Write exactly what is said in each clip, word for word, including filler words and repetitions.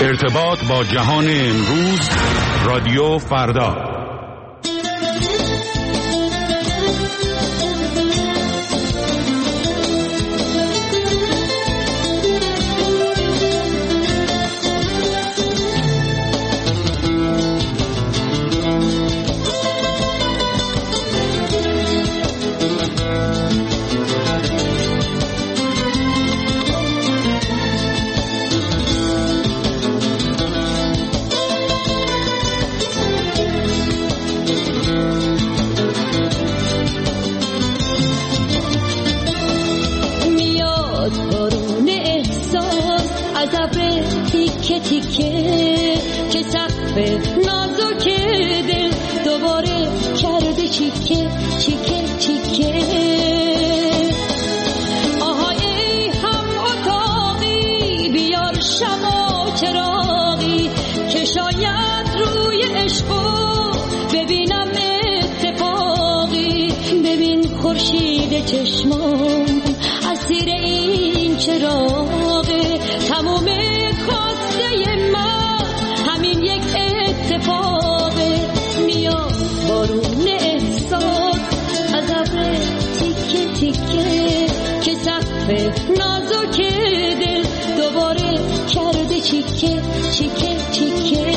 ارتباط با جهان امروز، رادیو فردا. تیکه تیکه که سقف نازک دل دوباره کرده چیکه چیکه چیکه. آهای ای هم اتاقی بیار شمع و چراغی که شاید روی عشقو ببینم اتفاقی. ببین خورشید چشمام اسیر این چراغه، تموم خواسته من همین یک اتفاقه. میاد بارون احساس از ابر تیکه تیکه که سقف نازک دل دوباره کرده چیکه چیکه چیکه.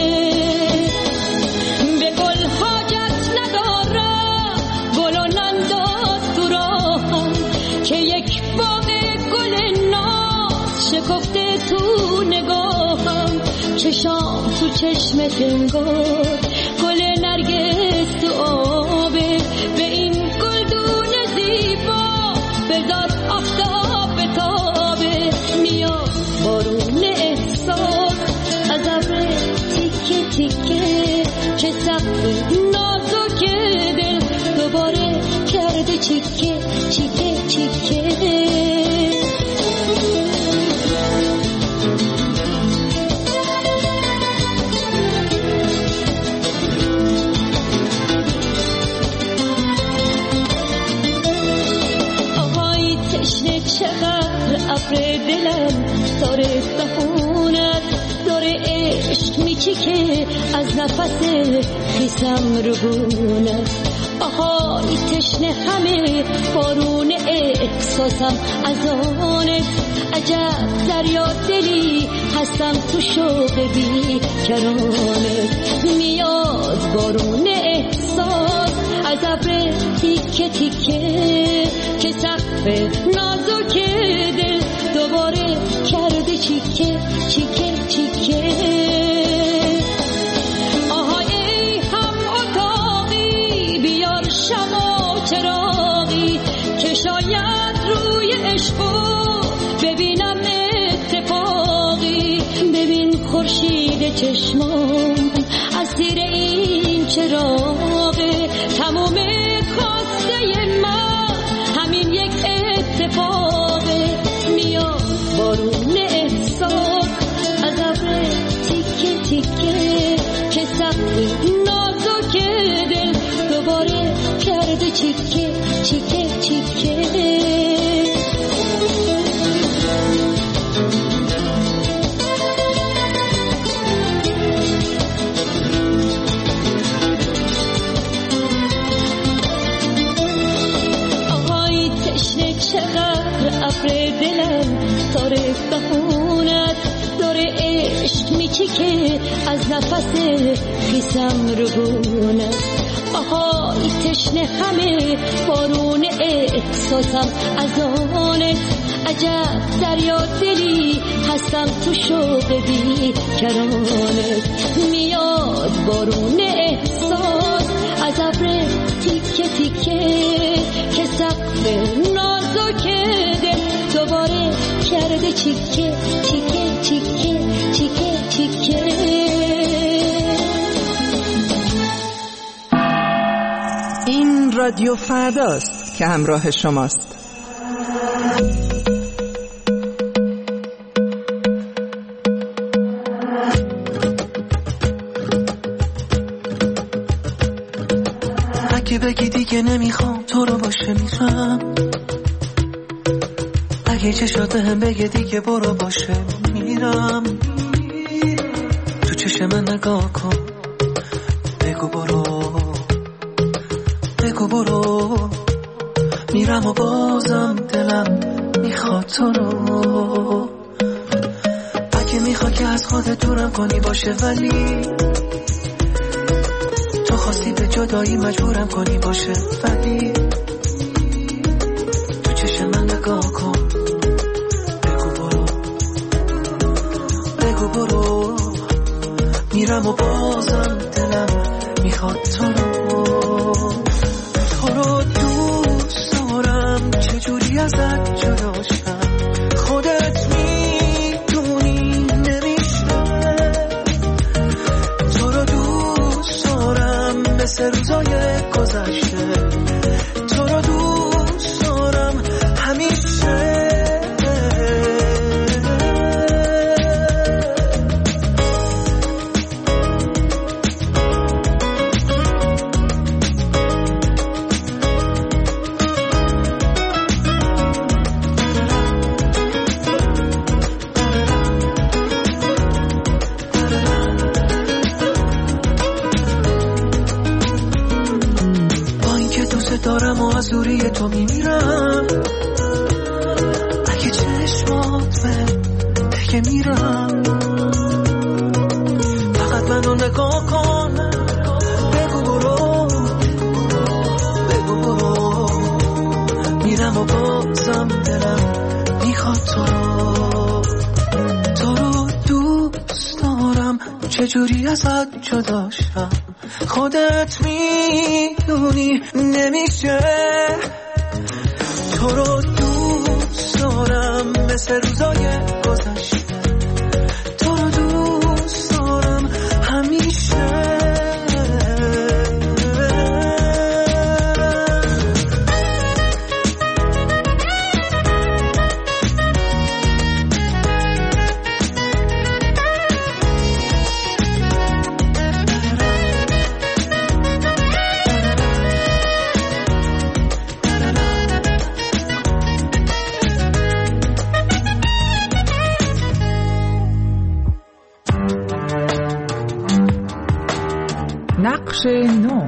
به گل حاجت ندارم گل و ننداز تو راهم که یک باغ گل ناز شکفته تو نگاهم. چشام تو چشمت انگار گل نرگس تو آبه. به این گلدون زیبا بذار آفتاب بتابه. میاد بارون احساس از ابر تیکه تیکه که سقف نازک دل دوباره کرده چیکه چیکه چیکه. چقدر ابر دلم داره بخونت، داره عشق میچیکه از نفس خیسم رو گونت. آهای تشنه همه بارون احساسم از آنت. عجب دریا دلی هستم تو شوق بی کرانت. میاد بارون احساس از ابر تیکه تیکه که سقف نازک دل دوباره کرده چیکه چیکه چیکه. آهای ای هم اتاقی بیار شمع و چراغی که شاید روی عشقو ببینم اتفاقی. ببین خورشید چشمام اسیر این چراغه، تموم خواسته من همین یک اتفاقه. میاد بارون احساس از ابر تیکه تیکه که سقف نازک دل دوباره کرده چیکه چیکه چیکه. چقدر ابر دلم داره بخونت، داره عشق میچیکه از نفس خیسم رو گونت. آهای تشنه همه بارون احساسم از آنت. عجب دریا دلی هستم تو شوق بی کرانت. میاد بارون احساس از ابر تیکه تیکه که سقف نازک دل دوباره کرده چیکه چیکه چیکه چیکه چیکه. این رادیو فرداست که همراه شماست. اگه بگی دیگه نمیخوام تو رو باشه میرم، اگه چشات هم بگه دیگه برو باشه میرم، من نگاه کن، بگو برو بگو برو، میرم و بازم دلم میخواد تو رو. اگه میخواد که از خودت دورم کنی باشه، ولی تو خواستی به جدایی مجبورم کنی باشه، ولی تو چشم من نگاه کن، بگو برو بگو برو، میرم و بازم دلم میخواد تو رو. تو رو دوست دارم، چجوری ازت جدا شم، خودت میدونی نمیشه. تو رو دوست دارم مثل روزای گذشته، تو رو دوست دارم همیشه. دارم و از دوری تو میمیرم، اگه چشمات به دیگه میرم. فقط منو نگاه کن، بگو برو بگو برو، میرم و بازم دلم میخواد تو رو. تو رو دوست دارم، چجوری ازت جدا شم، خودت میدونی نمیشه. تو رو دوست دارم مثل روزای گذشته، تو رو دوست دارم همیشه. نقش نو.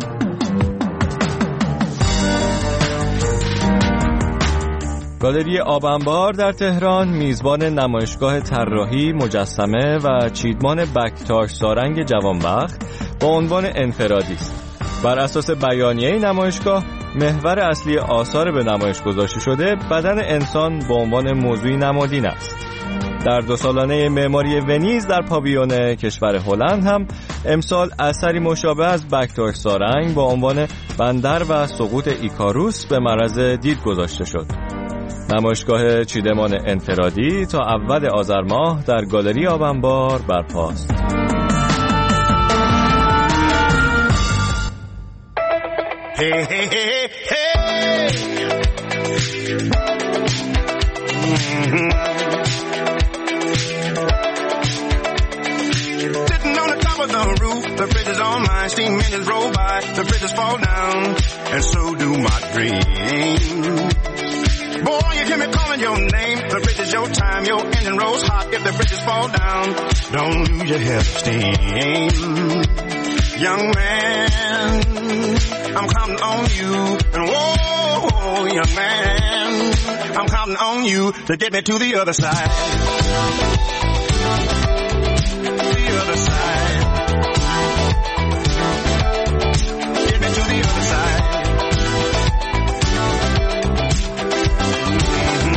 گالری آبانبار در تهران میزبان نمایشگاه طراحی، مجسمه و چیدمان بکتاش سارنگ جوانبخت با عنوان انفرادی است. بر اساس بیانیه نمایشگاه، محور اصلی آثار به نمایش گذاشته شده بدن انسان به عنوان موضوعی نمادین است. در دو سالانه معماری ونیز در پاویون کشور هلند هم امسال اثری مشابه از بکتاش سارنگ با عنوان بندر و سقوط ایکاروس به معرض دید گذاشته شد. نمایشگاه چیدمان انفرادی تا اول آذر ماه در گالری آبانبار برپاست. Hey, hey, hey, hey. Mm-hmm. Sitting on the top of the roof, the bridge is on mine, steam engines roll by, the bridges fall down, and so do my dreams. Boy, you hear me calling your name, the bridge is your time, your engine rolls hot, if the bridges fall down, don't lose your head of steam. Young man, I'm counting on you, and whoa, young man, I'm counting on you to get me to the other side. The other side. Get me to the other side. Mm-hmm.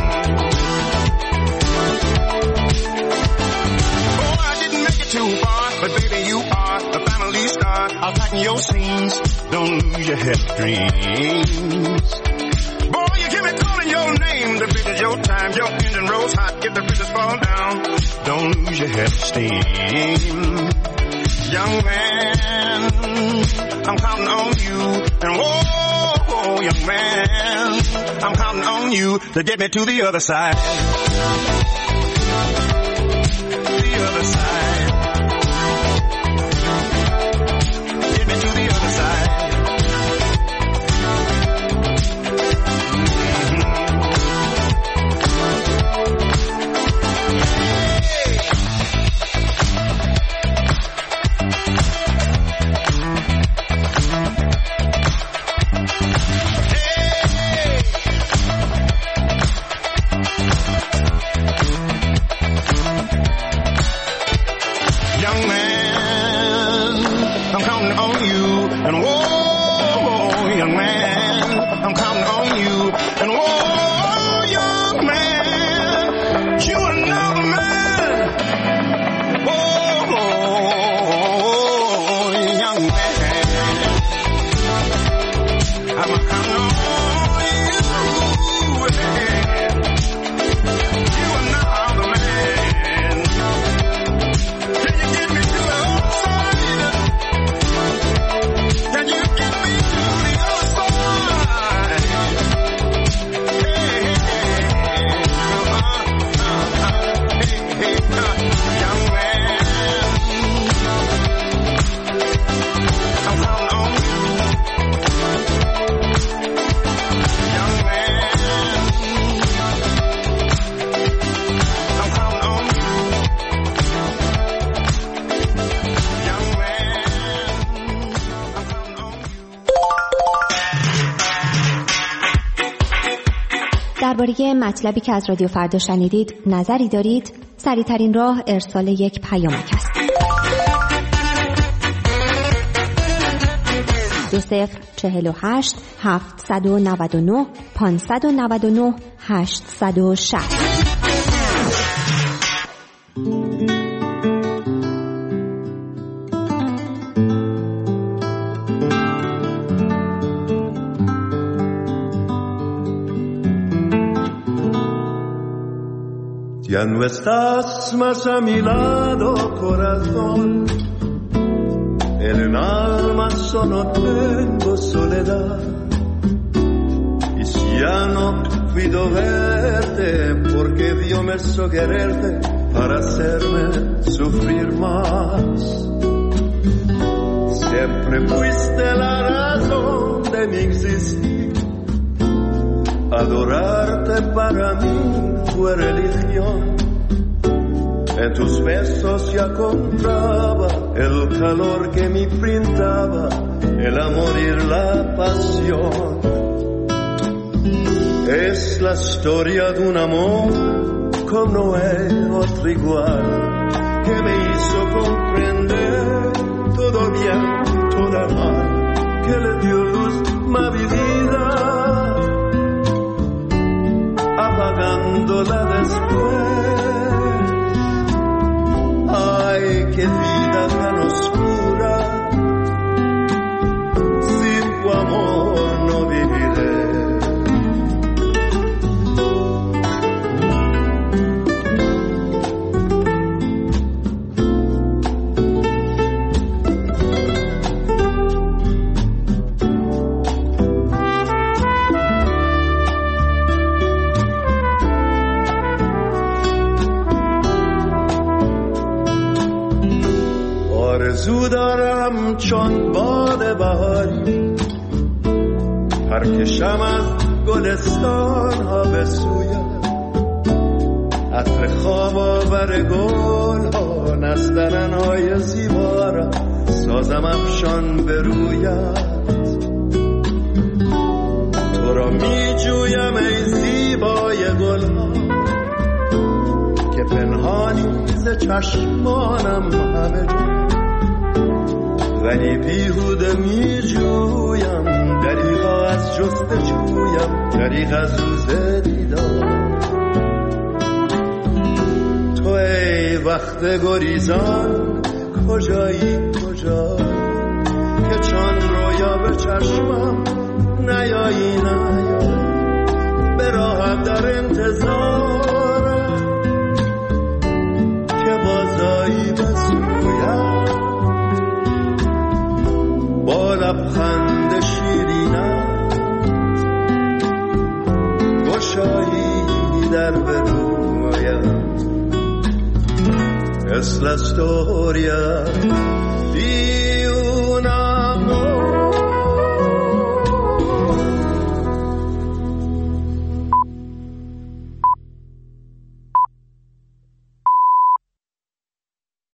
Oh, I didn't make it too far, but baby you are the family star. I'll tighten your seams. Don't lose your head of dreams. Boy, you hear me calling your name. The bridge is your time. Your engine rolls hot. If the bridges fall down, don't lose your head of steam. Young man, I'm counting on you. And whoa, young man, I'm counting on you to get me to the other side. The other side. Get me to the other side. درباره مطلبی که از رادیو فردا شنیدید نظری دارید؟ سریع‌ترین راه ارسال یک پیامک است. دو صفر چهل و هشت هفتصد و نود و نه پانصد و نود و نه هشتصد و شصت. Ya no estás más a mi lado, corazón. En el alma solo tengo soledad. Y si ya no puedo verte, porque Dios me hizo quererte para hacerme sufrir más. Siempre fuiste la razón de mi existir. Adorarte para mí fue religión. En tus besos ya encontraba el calor que me brindaba el amor y la pasión. Es la historia de un amor como no hay otro igual, que me hizo comprender todo bien, todo mal, que le dio luz a mi vida, apagándola después. Ay, qué vida tan oscura, sin tu amor no viviré. آرزو دارم چون باد بهاری پرکشم از گلستان ها به سویت، عطر خواب آور گل ها نسترن های زیبا را سازم افشان به رویت. تو را می جویم ای زیبای گل ها که پنهانی ز چشمانم همه جا، ولی بیهوده می جویم دریغا از جستجویم، دریغ از روز دیدار. تو ای وقت گریزان کجایی کجایی که چون رویا به چشمم نیایی نیایی، به راهم در انتظارم که بازایی بسویم، با لبخند شیرینم گشایی در برویم. Es la storia di una